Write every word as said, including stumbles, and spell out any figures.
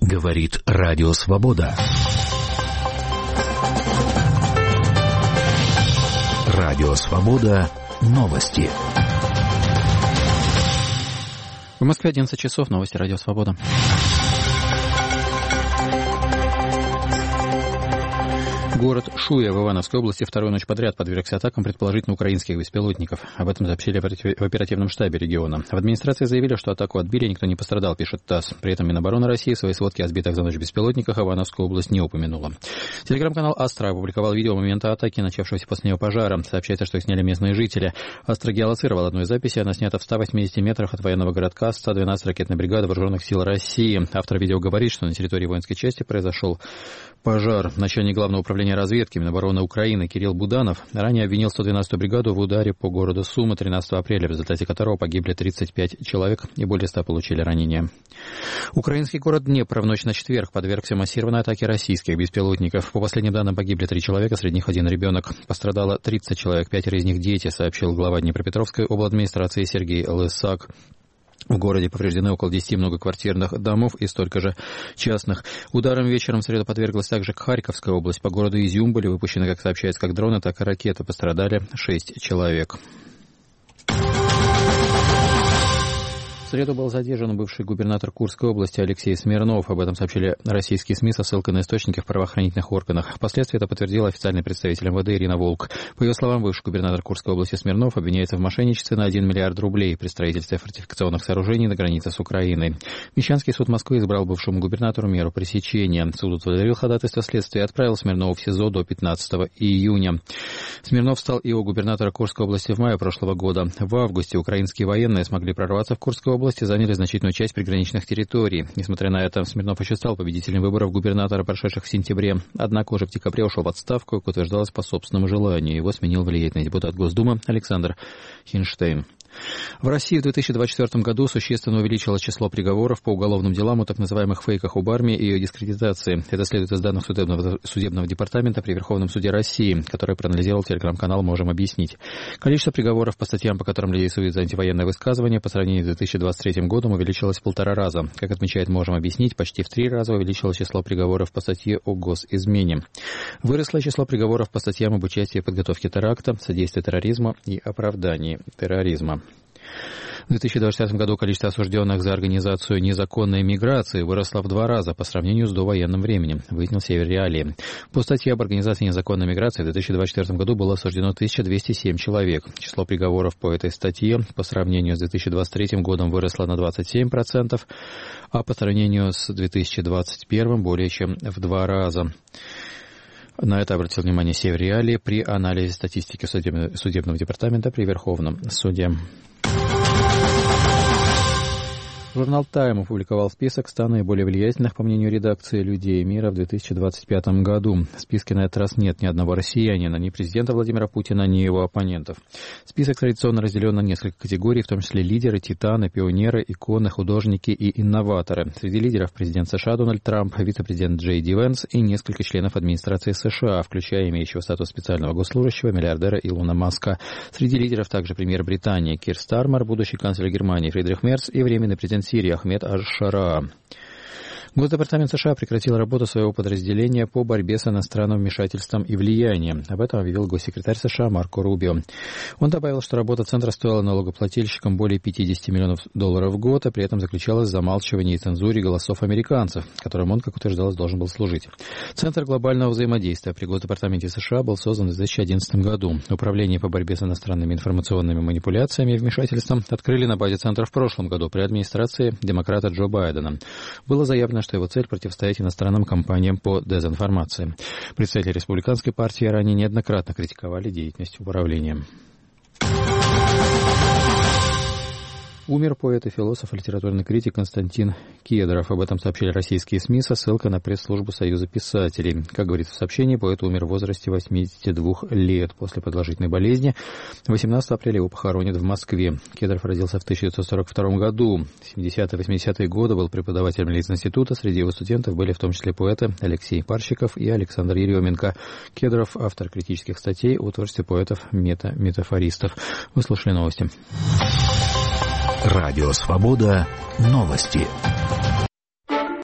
Говорит Радио Свобода. Радио Свобода. Новости. В Москве одиннадцать часов. Новости Радио Свобода. Город Шуя в Ивановской области вторую ночь подряд подвергся атакам предположительно украинских беспилотников. Об этом сообщили в оперативном штабе региона. В администрации заявили, что атаку отбили, никто не пострадал, пишет ТАСС. При этом Минобороны России в своей сводке о сбитых за ночь беспилотниках Ивановскую область не упомянула. Телеграм-канал «Астра» опубликовал видео момента атаки, начавшегося после нее пожара. Сообщается, что их сняли местные жители. «Астра» геолоцировал одну из записей. Она снята в ста восьмидесяти метрах от военного городка ста двенадцатой ракетной бригады Вооруженных сил России. Автор видео говорит, что на территории воинской части произошел пожар. Начальник Главного управления разведки Минобороны Украины Кирилл Буданов ранее обвинил сто двенадцатую бригаду в ударе по городу Сумы тринадцатого апреля, в результате которого погибли тридцать пять человек и более ста получили ранения. Украинский город Днепр в ночь на четверг подвергся массированной атаке российских беспилотников. По последним данным, погибли три человека, среди них один ребенок. Пострадало тридцать человек, пятеро из них дети, сообщил глава Днепропетровской обладминистрации Сергей Лысак. В городе повреждены около десяти многоквартирных домов и столько же частных. Ударом вечером в среду подверглась также Харьковская область. По городу Изюм были выпущены, как сообщается, как дроны, так и ракеты. Пострадали шесть человек. В среду был задержан бывший губернатор Курской области Алексей Смирнов. Об этом сообщили российские СМИ со ссылкой на источники в правоохранительных органах. Впоследствии это подтвердила официальный представитель эм вэ дэ Ирина Волк. По ее словам, бывший губернатор Курской области Смирнов обвиняется в мошенничестве на один миллиард рублей при строительстве фортификационных сооружений на границе с Украиной. Мещанский суд Москвы избрал бывшему губернатору меру пресечения. Суд удовлетворил ходатайство следствия и отправил Смирнова в СИЗО до пятнадцатого июня. Смирнов стал ИО губернатора Курской области в мае прошлого года. В августе украинские военные смогли прорваться в Курскую область и заняли значительную часть приграничных территорий. Несмотря на это, Смирнов еще стал победителем выборов губернатора, прошедших в сентябре. Однако уже в декабре ушел в отставку, как утверждалось, по собственному желанию. Его сменил влиятельный депутат Госдумы Александр Хинштейн. В России в две тысячи двадцать четвёртом году существенно увеличилось число приговоров по уголовным делам о так называемых фейках об армии и ее дискредитации. Это следует из данных судебного, судебного департамента при Верховном суде России, который проанализировал телеграм-канал «Можем объяснить». Количество приговоров по статьям, по которым людей судят за антивоенное высказывание, по сравнению с две тысячи двадцать третьим годом увеличилось в полтора раза. Как отмечает «Можем объяснить», почти в три раза увеличилось число приговоров по статье о госизмене. Выросло число приговоров по статьям об участии в подготовке теракта, содействии терроризма и оправдании терроризма. В две тысячи двадцать пятом году количество осужденных за организацию незаконной миграции выросло в два раза по сравнению с довоенным временем, выяснил Север Реалии. По статье об организации незаконной миграции в две тысячи двадцать четвёртом году было осуждено тысяча двести семь человек. Число приговоров по этой статье по сравнению с две тысячи двадцать третьим годом выросло на двадцать семь процентов, а по сравнению с две тысячи двадцать первым более чем в два раза. На это обратил внимание Север Реалии при анализе статистики судебного, судебного департамента при Верховном суде. Журнал «Тайм» опубликовал список ста наиболее влиятельных, по мнению редакции, людей мира в две тысячи двадцать пятом году. В списке на этот раз нет ни одного россиянина, ни президента Владимира Путина, ни его оппонентов. Список традиционно разделен на несколько категорий, в том числе лидеры, титаны, пионеры, иконы, художники и инноваторы. Среди лидеров президент США Дональд Трамп, вице-президент Джей Ди Венс и несколько членов администрации США, включая имеющего статус специального госслужащего миллиардера Илона Маска. Среди лидеров также премьер Британии Кир Стармер, будущий канцлер Германии Фридрих Мерц и временный президент Сирии Ахмед Аш-Шара. Госдепартамент США прекратил работу своего подразделения по борьбе с иностранным вмешательством и влиянием. Об этом объявил госсекретарь США Марко Рубио. Он добавил, что работа Центра стоила налогоплательщикам более пятьдесят миллионов долларов в год, а при этом заключалась в замалчивании и цензуре голосов американцев, которым он, как утверждалось, должен был служить. Центр глобального взаимодействия при Госдепартаменте США был создан в две тысячи одиннадцатом году. Управление по борьбе с иностранными информационными манипуляциями и вмешательством открыли на базе Центра в прошлом году при администрации демократа Джо Байдена. Было заявлено, что его цель — противостоять иностранным кампаниям по дезинформации. Представители республиканской партии ранее неоднократно критиковали деятельность управления. Умер поэт и философ, литературный критик Константин Кедров. Об этом сообщили российские СМИ со ссылкой на пресс-службу Союза писателей. Как говорится в сообщении, поэт умер в возрасте восьмидесяти двух лет после продолжительной болезни. восемнадцатого апреля его похоронят в Москве. Кедров родился в тысяча девятьсот сорок втором году. В семидесятые-восьмидесятые годы был преподавателем Литинститута. Среди его студентов были в том числе поэты Алексей Парщиков и Александр Еременко. Кедров — автор критических статей о творчестве поэтов мета-метафористов. Вы слушали новости. Радио Свобода. Новости.